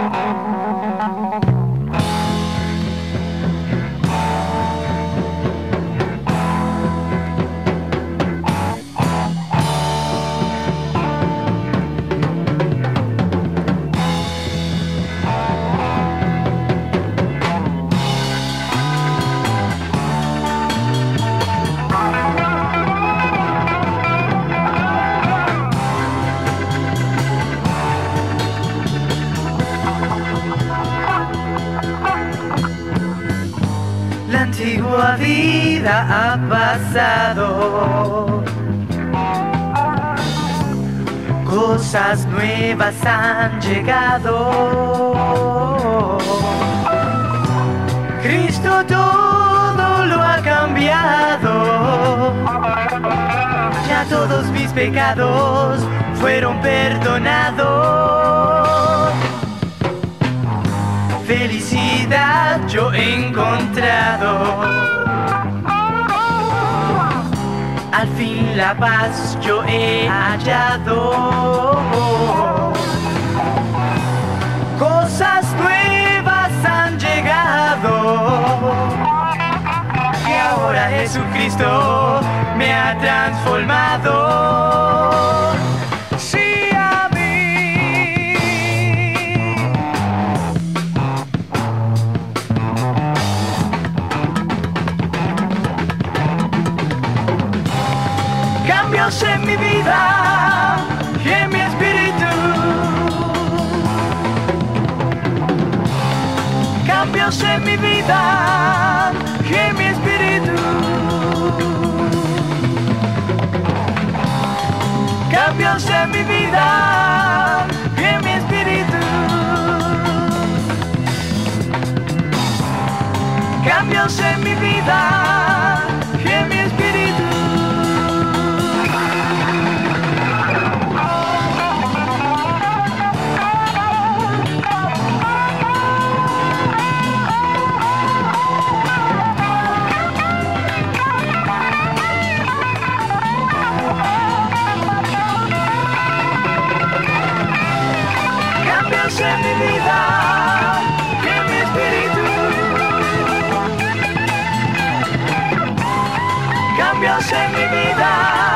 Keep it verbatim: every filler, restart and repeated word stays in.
La antigua vida ha pasado, cosas nuevas han llegado. Cristo todo lo ha cambiado, ya todos mis pecados fueron perdonados. Felicidad yo he encontrado, al fin la paz yo he hallado. Cosas nuevas han llegado y ahora Jesucristo me ha transformado. Sí, a mí. Cambios en mi vida y en mi espíritu, cambios en mi vida y en mi espíritu, cambios en mi vida y en mi espíritu, cambios en mi vida y en mi espíritu. Cambios en mi vida y en mi espíritu, cambios en mi vida.